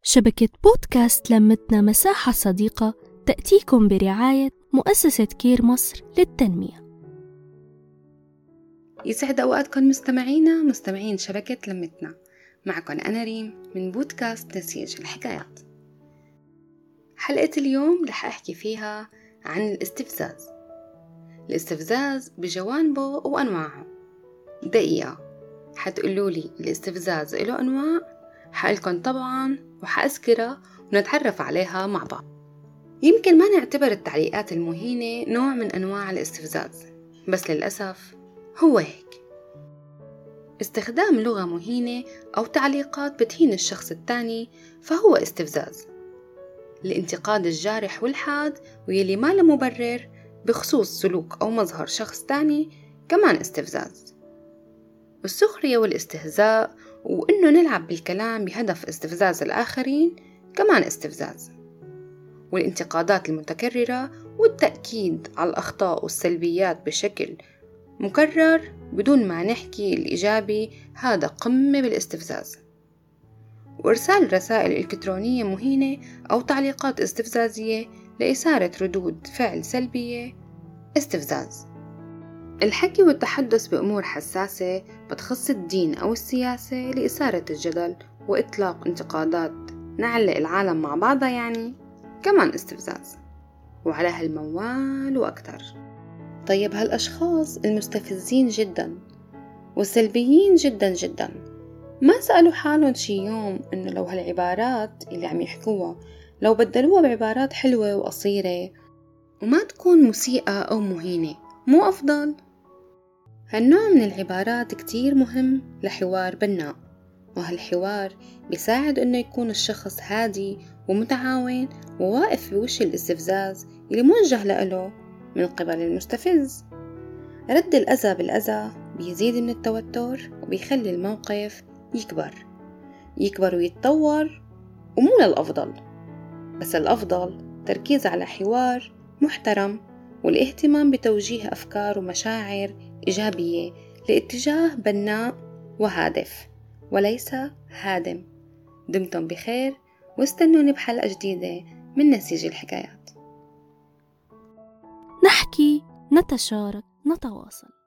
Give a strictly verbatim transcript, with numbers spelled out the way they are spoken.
شبكة بودكاست لمتنا مساحة صديقة تأتيكم برعاية مؤسسة كير مصر للتنمية. يسعد أوقاتكم مستمعينا مستمعين شبكة لمتنا، معكم أنا ريم من بودكاست نسيج الحكايات. حلقة اليوم رح أحكي فيها عن الاستفزاز. الاستفزاز بجوانبه وأنواعه. دقيقة حتقولوا لي الاستفزاز له أنواع؟ حقلكن طبعا وحأذكرها ونتعرف عليها مع بعض. يمكن ما نعتبر التعليقات المهينة نوع من أنواع الاستفزاز، بس للأسف هو هيك. استخدام لغة مهينة أو تعليقات بتهين الشخص الثاني فهو استفزاز. الانتقاد الجارح والحاد ويلي ما له مبرر بخصوص سلوك أو مظهر شخص تاني كمان استفزاز. السخرية والاستهزاء وإنه نلعب بالكلام بهدف استفزاز الآخرين كمان استفزاز. والانتقادات المتكررة والتأكيد على الأخطاء والسلبيات بشكل مكرر بدون ما نحكي الإيجابي هذا قمة بالاستفزاز. وإرسال رسائل إلكترونية مهينة أو تعليقات استفزازية لإثارة ردود فعل سلبية استفزاز. الحكي والتحدث بأمور حساسة بتخص الدين أو السياسة لإثارة الجدل وإطلاق انتقادات نعلق العالم مع بعضها يعني كمان استفزاز، وعلى هالموال وأكتر. طيب هالأشخاص المستفزين جدا والسلبيين جدا جدا ما سألوا حالهم شي يوم إنه لو هالعبارات اللي عم يحكوها لو بدلوها بعبارات حلوة وقصيرة وما تكون مسيئة أو مهينة مو أفضل؟ هالنوع من العبارات كتير مهم لحوار بناء، وهالحوار بيساعد إنه يكون الشخص هادي ومتعاون وواقف بوش الاستفزاز اللي موجه له من قبل المستفز. رد الأذى بالأذى بيزيد من التوتر وبيخلي الموقف يكبر يكبر ويتطور، ومو للأفضل، بس الأفضل تركيز على حوار محترم والاهتمام بتوجيه أفكار ومشاعر إيجابية لاتجاه بناء وهادف وليس هادم. دمتم بخير واستنوني بحلقة جديدة من نسيج الحكايات. نحكي، نتشارك، نتواصل.